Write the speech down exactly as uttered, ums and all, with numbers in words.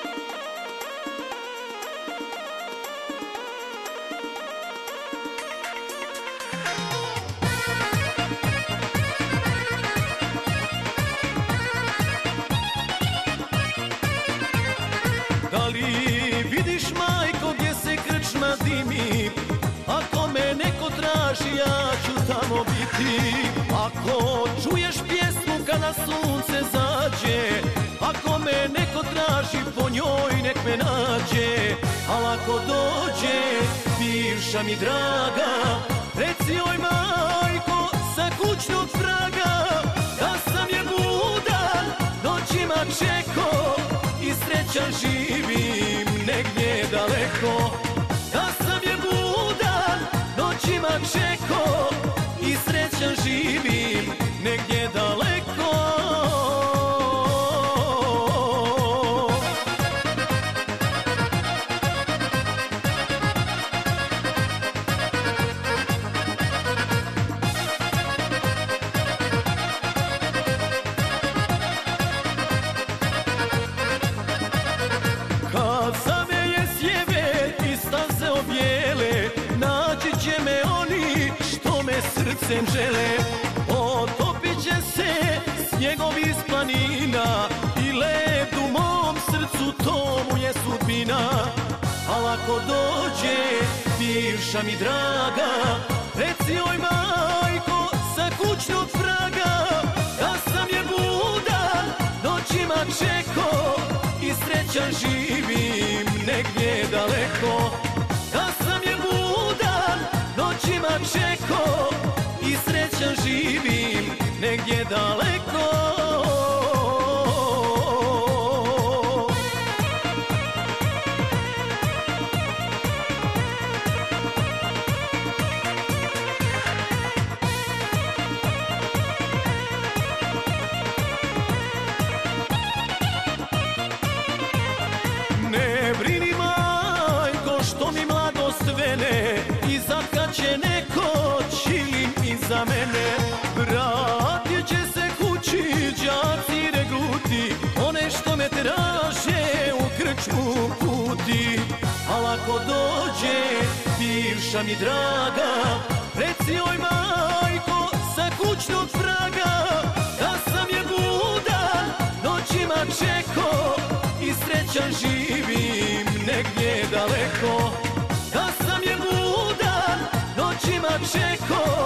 Da li vidiš, majko, gdje se krčma dimi? Ako me neko traži, ja ću tamo biti. Ako čuješ pjesmu kada sunce zađe, ako me neko traži, po njoj nek me nađe. Al ako dođe bivša mi draga, reci joj, majko, sa kućnog praga, da sam je budan, noćima čeko i srećan živim negdje daleko. Da sam je budan, noćima čeko i srećan živim negdje daleko. Kad zaveje sjever i staze objele, naći će me oni što me srcem žele. Potopit će se snjegom iz planina i led u mom srcu, to mu je sudbina. Al ako dođe bivša mi draga, reci joj, majko, sa kućnog praga, da sam je budan, noćima čeko i srećan živim negdje daleko. Da sam je budan, noćima čeko i srećan živim negdje daleko. Ne brini, majko, što mi mladost vene, i zatkat će neko čilim iza mene. Vratit će se kući đaci regluti, one što me traže u krčmu puti. Al ako dođe bivša mi draga, reci joj, majko, sa kućnog praga, da sam je budan, noćima čeko i srećan živim negdje daleko. Da sam je budan, noćima čeko